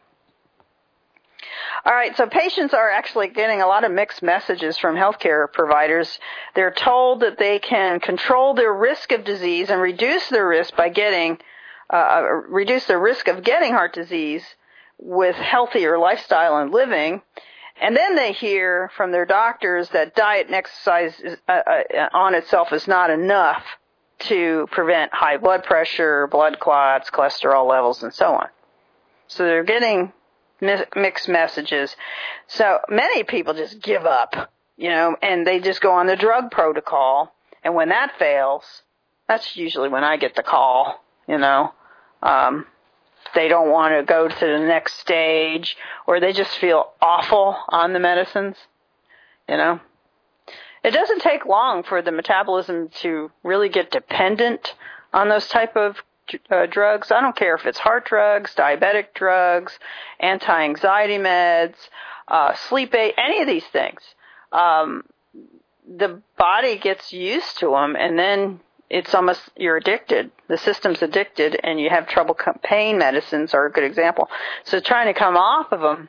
All right, so patients are actually getting a lot of mixed messages from healthcare providers. They're told that they can control their risk of disease and reduce their risk by getting, uh, reduce their risk of getting heart disease with healthier lifestyle and living. And then they hear from their doctors that diet and exercise is, uh, uh, on itself is not enough to prevent high blood pressure, blood clots, cholesterol levels, and so on. So they're getting mi- mixed messages. So many people just give up, you know, and they just go on the drug protocol. And when that fails, that's usually when I get the call, you know. Um, they don't want to go to the next stage, or they just feel awful on the medicines, you know. It doesn't take long for the metabolism to really get dependent on those type of uh, drugs. I don't care if it's heart drugs, diabetic drugs, anti-anxiety meds, uh, sleep aid, any of these things. Um, the body gets used to them, and then it's almost, you're addicted. The system's addicted, and you have trouble. Pain medicines are a good example. So trying to come off of them,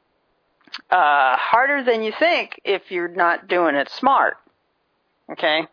uh, harder than you think if you're not doing it smart. Okay?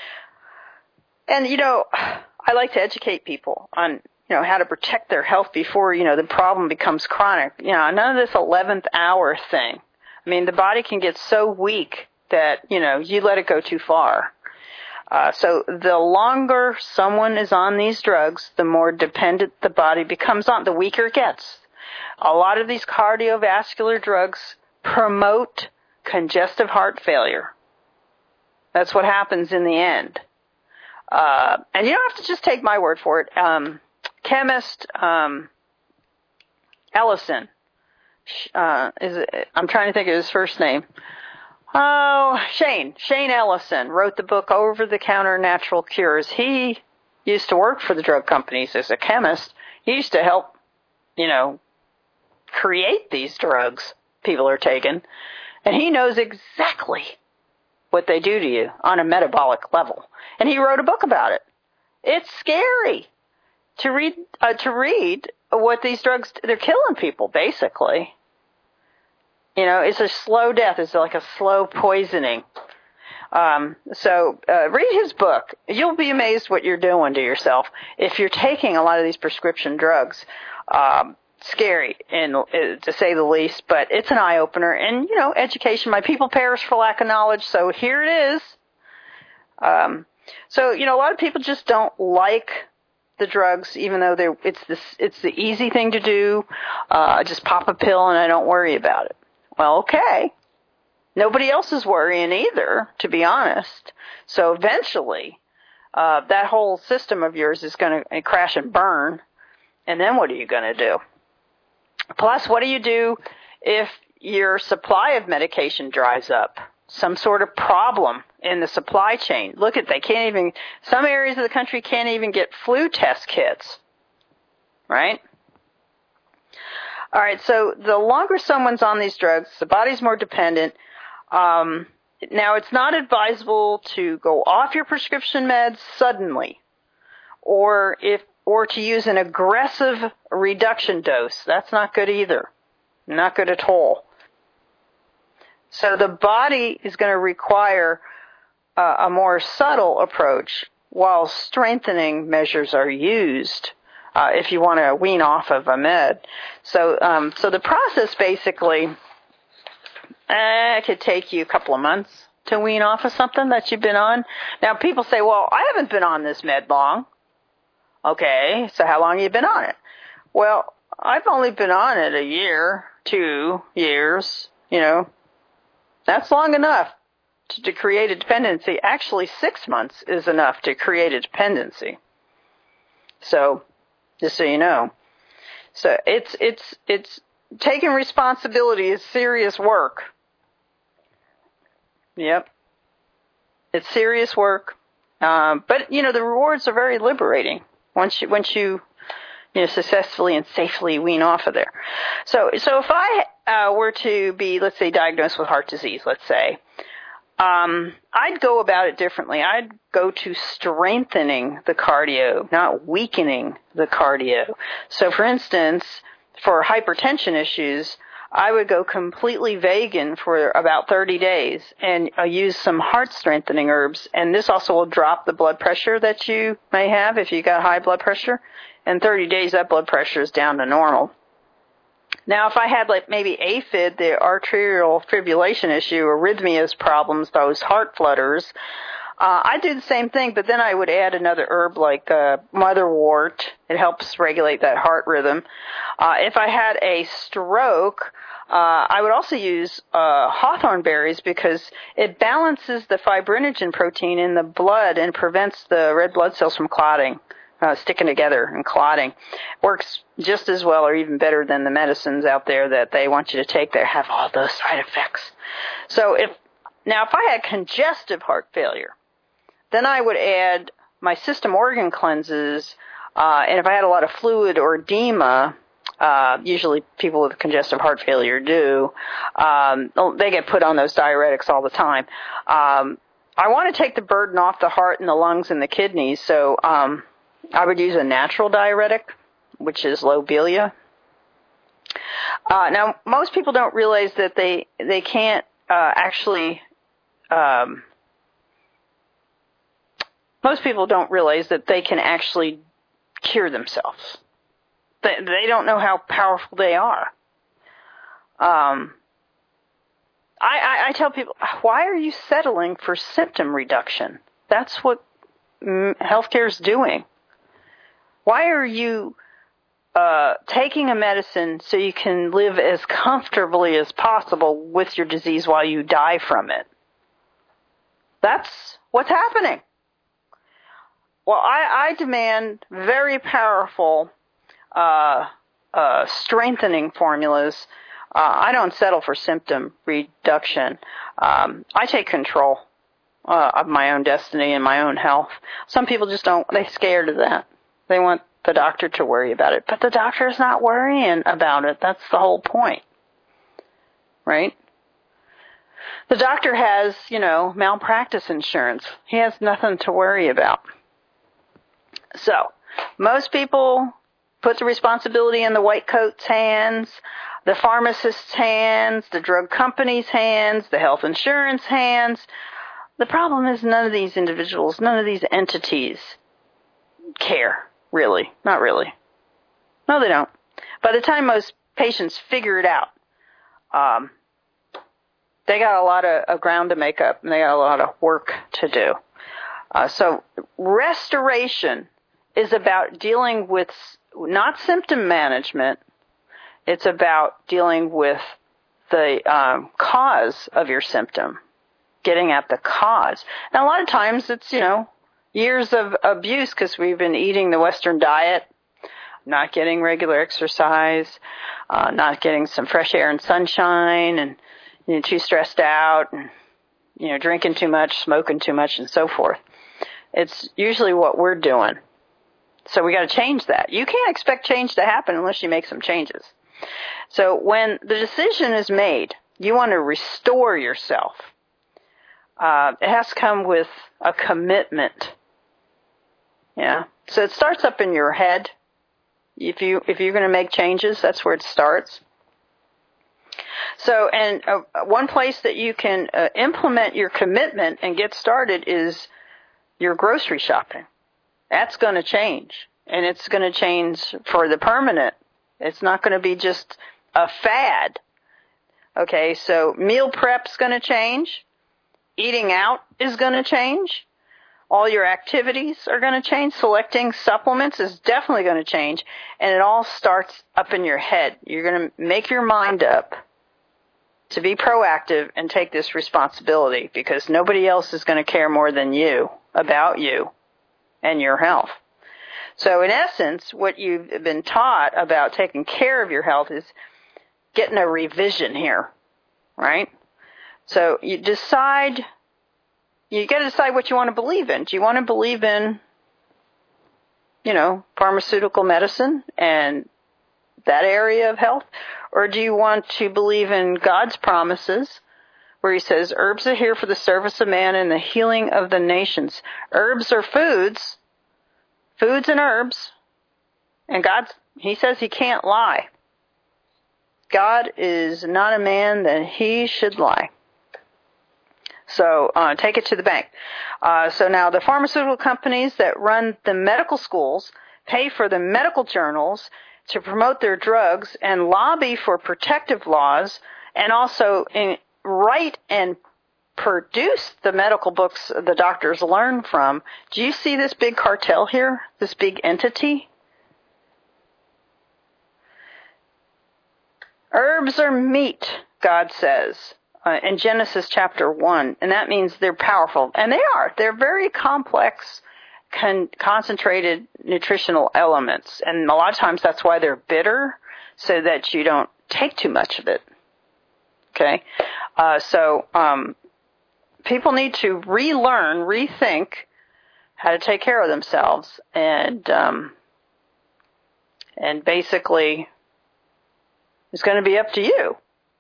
And, you know, I like to educate people on, you know, how to protect their health before, you know, the problem becomes chronic. You know, none of this eleventh hour thing. I mean, the body can get so weak that, you know, you let it go too far. Uh, so the longer someone is on these drugs, the more dependent the body becomes on, the weaker it gets. A lot of these cardiovascular drugs promote congestive heart failure. That's what happens in the end. Uh, and you don't have to just take my word for it. Um, chemist um, Ellison, uh, is I'm trying to think of his first name. Oh, Shane. Shane Ellison wrote the book Over-the-Counter Natural Cures. He used to work for the drug companies as a chemist. He used to help, you know, create these drugs people are taking. And he knows exactly what they do to you on a metabolic level. And he wrote a book about it. It's scary to read, uh, to read what these drugs, they're killing people, basically. You know, it's a slow death. It's like a slow poisoning. Um, so uh, read his book. You'll be amazed what you're doing to yourself if you're taking a lot of these prescription drugs. Um, scary, and uh, to say the least, but it's an eye-opener. And, you know, education. My people perish for lack of knowledge, so here it is. Um, so, you know, a lot of people just don't like the drugs, even though they're, it's, the, it's the easy thing to do. Uh, I just pop a pill and I don't worry about it. Well, okay. Nobody else is worrying either, to be honest. So eventually, uh, that whole system of yours is going to crash and burn. And then what are you going to do? Plus, what do you do if your supply of medication dries up? some sort of problem in the supply chain. Look at, they can't even, some areas of the country can't even get flu test kits, right? All right, so the longer someone's on these drugs, the body's more dependent. Um, now, it's not advisable to go off your prescription meds suddenly, or if or to use an aggressive reduction dose. That's not good either. Not good at all. So the body is going to require uh, a more subtle approach while strengthening measures are used uh, if you want to wean off of a med. So, um, so the process basically uh, could take you a couple of months to wean off of something that you've been on. Now, people say, well, I haven't been on this med long. Okay, so how long have you been on it? Well, I've only been on it a year, two years, you know. That's long enough to, to create a dependency. Actually, six months is enough to create a dependency. So, just so you know. So, it's, it's, it's, taking responsibility is serious work. Yep. It's serious work. Um, but, you know, the rewards are very liberating. Once you, once you, you know, successfully and safely wean off of there. So, so if I uh, were to be, let's say, diagnosed with heart disease, let's say, um, I'd go about it differently. I'd go to strengthening the cardio, not weakening the cardio. So, for instance, for hypertension issues, I would go completely vegan for about thirty days and uh, use some heart strengthening herbs. And this also will drop the blood pressure that you may have if you got high blood pressure. In thirty days, that blood pressure is down to normal. Now, if I had like maybe A Fib, the arterial fibrillation issue, arrhythmias problems, those heart flutters, uh, I'd do the same thing, but then I would add another herb like uh, motherwort. It helps regulate that heart rhythm. Uh, if I had a stroke, Uh, I would also use uh, hawthorn berries because it balances the fibrinogen protein in the blood and prevents the red blood cells from clotting, uh, sticking together and clotting. Works just as well or even better than the medicines out there that they want you to take that have all those side effects. So if now if I had congestive heart failure, then I would add my system organ cleanses, uh, and if I had a lot of fluid or edema, Uh, usually people with congestive heart failure do. Um, they get put on those diuretics all the time. Um, I want to take the burden off the heart and the lungs and the kidneys, so um, I would use a natural diuretic, which is Lobelia. Uh, now, most people don't realize that they they can't uh, actually. Um, most people don't realize that they can actually cure themselves. They don't know how powerful they are. Um, I, I, I tell people, why are you settling for symptom reduction? That's what healthcare is doing. Why are you uh, taking a medicine so you can live as comfortably as possible with your disease while you die from it? That's what's happening. Well, I, I demand very powerful Uh, uh, strengthening formulas. Uh, I don't settle for symptom reduction. Um, I take control uh, of my own destiny and my own health. Some people just don't, they're scared of that. They want the doctor to worry about it. But the doctor's not worrying about it. That's the whole point. Right? The doctor has, you know, malpractice insurance. He has nothing to worry about. So, most people put the responsibility in the white coat's hands, the pharmacist's hands, the drug company's hands, the health insurance hands. The problem is none of these individuals, none of these entities care, really. Not really. No, they don't. By the time most patients figure it out, um, they got a lot of, of ground to make up, and they got a lot of work to do. Uh, so restoration is about dealing with not symptom management. It's about dealing with the um, cause of your symptom, getting at the cause. Now, a lot of times it's, you know, years of abuse because we've been eating the Western diet, not getting regular exercise, uh, not getting some fresh air and sunshine, and you know, too stressed out, and you know, drinking too much, smoking too much, and so forth. It's usually what we're doing. So we got to change that. You can't expect change to happen unless you make some changes. So when the decision is made, you want to restore yourself. Uh, it has to come with a commitment. Yeah. So it starts up in your head. If you, if you're going to make changes, that's where it starts. So, and uh, one place that you can uh, implement your commitment and get started is your grocery shopping. That's going to change. And it's going to change for the permanent. It's not going to be just a fad. Okay, so meal prep's going to change. Eating out is going to change. All your activities are going to change. Selecting supplements is definitely going to change. And it all starts up in your head. You're going to make your mind up to be proactive and take this responsibility, because nobody else is going to care more than you about you and your health. So in essence, what you've been taught about taking care of your health is getting a revision here, right? So you decide, you got to decide what you want to believe in. Do you want to believe in, you know, pharmaceutical medicine and that area of health? Or do you want to believe in God's promises, where he says, herbs are here for the service of man and the healing of the nations. Herbs are foods, foods and herbs, and God, he says he can't lie. God is not a man that he should lie. So uh, take it to the bank. Uh, so now the pharmaceutical companies that run the medical schools pay for the medical journals to promote their drugs and lobby for protective laws, and also in, write and produce the medical books the doctors learn from. Do you see this big cartel here, this big entity? Herbs are meat, God says, uh, in Genesis chapter one, and that means they're powerful. And they are. They're very complex, con- concentrated nutritional elements. And a lot of times that's why they're bitter, so that you don't take too much of it. Okay? Uh, so um, people need to relearn, rethink how to take care of themselves, and um, and basically it's going to be up to you.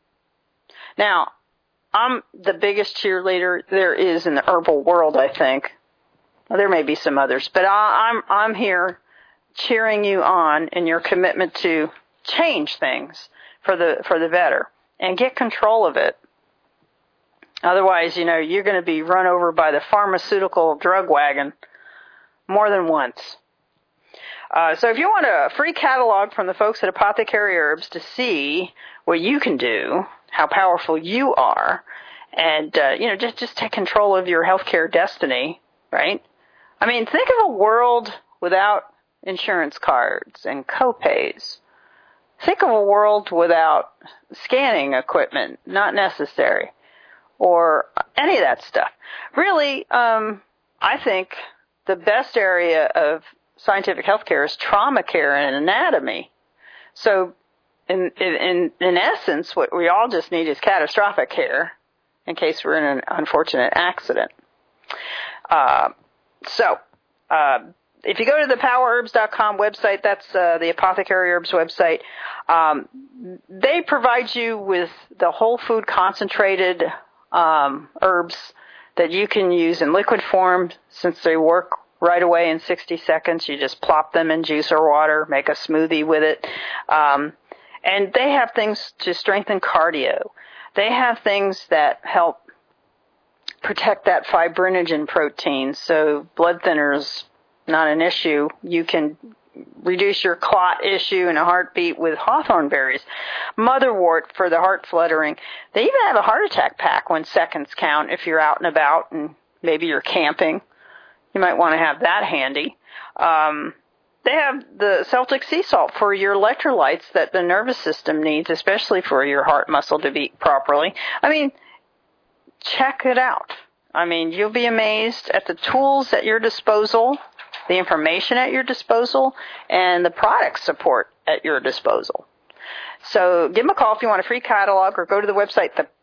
Now, I'm the biggest cheerleader there is in the herbal world, I think. Well, there may be some others, but I, I'm I'm here cheering you on in your commitment to change things for the for the better and get control of it. Otherwise, you know, you're going to be run over by the pharmaceutical drug wagon more than once. Uh, so if you want a free catalog from the folks at Apothecary Herbs to see what you can do, how powerful you are, and, uh, you know, just, just take control of your healthcare destiny, right? I mean, think of a world without insurance cards and copays. Think of a world without scanning equipment, not necessary, or any of that stuff. Really, um, I think the best area of scientific healthcare is trauma care and anatomy. So, in, in in essence, what we all just need is catastrophic care in case we're in an unfortunate accident. Uh, so, uh, if you go to the power herbs dot com website, that's uh, the Apothecary Herbs website, um, they provide you with the whole food concentrated um, herbs that you can use in liquid form, since they work right away in sixty seconds. You just plop them in juice or water, make a smoothie with it. Um, and they have things to strengthen cardio. They have things that help protect that fibrinogen protein, so blood thinners not an issue. You can reduce your clot issue in a heartbeat with hawthorn berries. Motherwort for the heart fluttering. They even have a heart attack pack when seconds count if you're out and about and maybe you're camping. You might want to have that handy. Um, they have the Celtic sea salt for your electrolytes that the nervous system needs, especially for your heart muscle to beat properly. I mean, check it out. I mean, you'll be amazed at the tools at your disposal, the information at your disposal, and the product support at your disposal. So give them a call if you want a free catalog, or go to the website, the,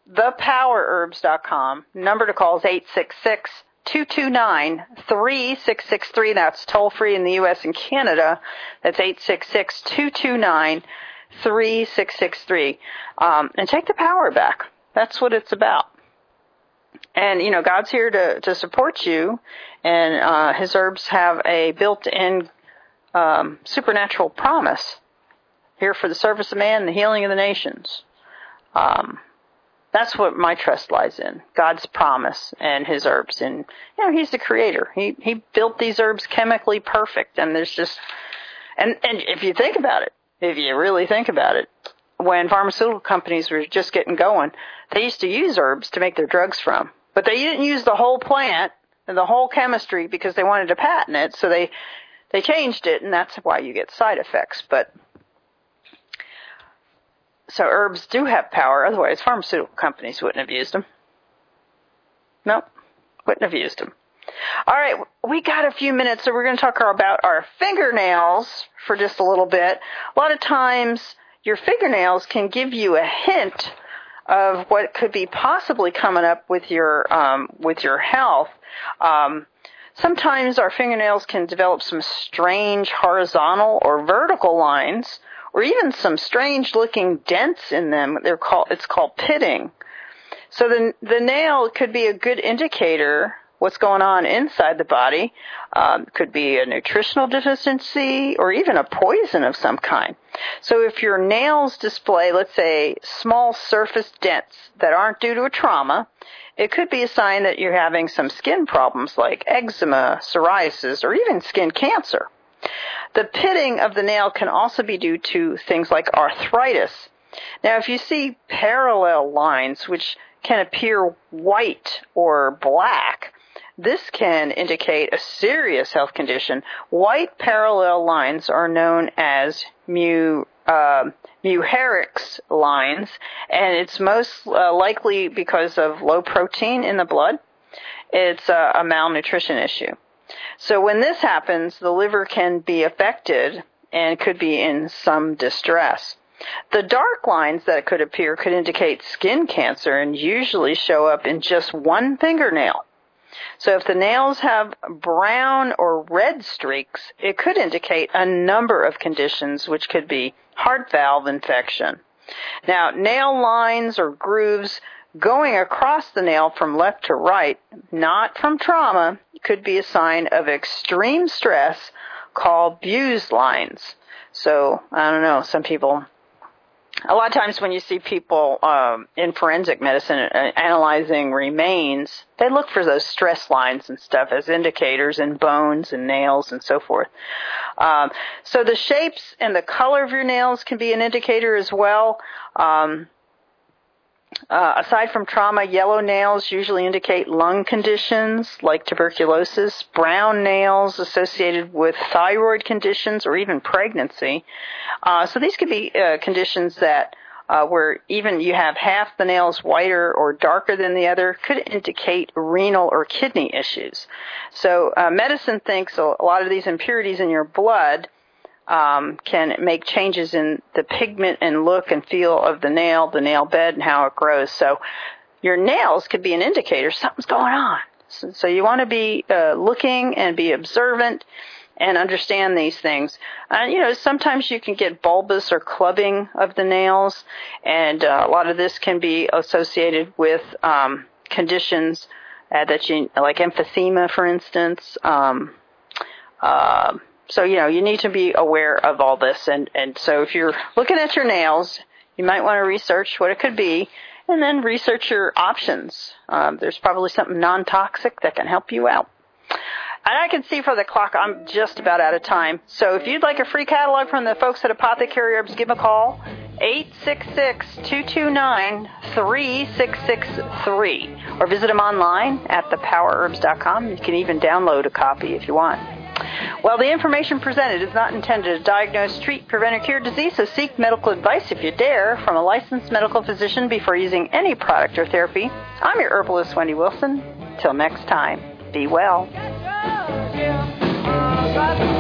the power herbs dot com. Number to call is eight six six, two two nine, three six six three. That's toll-free in the U S and Canada. That's eight six six, two two nine, three six six three. Um, and take the power back. That's what it's about. And, you know, God's here to, to support you, and uh, his herbs have a built-in um, supernatural promise here for the service of man and the healing of the nations. Um, that's what my trust lies in, God's promise and his herbs. And, you know, he's the creator. He he built these herbs chemically perfect, and there's just, and, and if you think about it, if you really think about it, when pharmaceutical companies were just getting going, they used to use herbs to make their drugs from. But they didn't use the whole plant and the whole chemistry because they wanted to patent it, so they they changed it, and that's why you get side effects. But so herbs do have power, otherwise pharmaceutical companies wouldn't have used them. Nope, wouldn't have used them. All right, we got a few minutes, so we're going to talk about our fingernails for just a little bit. A lot of times your fingernails can give you a hint of what could be possibly coming up with your um, with your health. Um, sometimes our fingernails can develop some strange horizontal or vertical lines, or even some strange-looking dents in them. They're called it's called pitting. So the the nail could be a good indicator what's going on inside the body. Um, could be a nutritional deficiency or even a poison of some kind. So if your nails display, let's say, small surface dents that aren't due to a trauma, it could be a sign that you're having some skin problems like eczema, psoriasis, or even skin cancer. The pitting of the nail can also be due to things like arthritis. Now, if you see parallel lines which can appear white or black, this can indicate a serious health condition. White parallel lines are known as mu, uh, Muharric's lines, and it's most uh, likely because of low protein in the blood. It's a, a malnutrition issue. So when this happens, the liver can be affected and could be in some distress. The dark lines that could appear could indicate skin cancer and usually show up in just one fingernail. So if the nails have brown or red streaks, it could indicate a number of conditions, which could be heart valve infection. Now, nail lines or grooves going across the nail from left to right, not from trauma, could be a sign of extreme stress called Bu's lines. So, I don't know, some people... A lot of times when you see people um, in forensic medicine uh, analyzing remains, they look for those stress lines and stuff as indicators in bones and nails and so forth. Um, so the shapes and the color of your nails can be an indicator as well. Um, uh, aside from trauma, yellow nails usually indicate lung conditions like tuberculosis, brown nails associated with thyroid conditions or even pregnancy. Uh, so these could be uh, conditions that uh, where even you have half the nails whiter or darker than the other could indicate renal or kidney issues. So uh, medicine thinks a lot of these impurities in your blood um, can make changes in the pigment and look and feel of the nail, the nail bed, and how it grows. So your nails could be an indicator something's going on. So, so you want to be uh, looking and be observant and understand these things. Uh, you know, sometimes you can get bulbous or clubbing of the nails, and uh, a lot of this can be associated with um, conditions uh, that you, like emphysema, for instance. Um, uh, so, you know, you need to be aware of all this. And, and so if you're looking at your nails, you might want to research what it could be, and then research your options. Um, there's probably something non-toxic that can help you out. And I can see for the clock I'm just about out of time. So if you'd like a free catalog from the folks at Apothecary Herbs, give them a call, eight six six, two two nine, three six six three. Or visit them online at the power herbs dot com. You can even download a copy if you want. Well, the information presented is not intended to diagnose, treat, prevent, or cure disease, so seek medical advice if you dare from a licensed medical physician before using any product or therapy. I'm your herbalist, Wendy Wilson. Till next time, be well. Yeah, uh,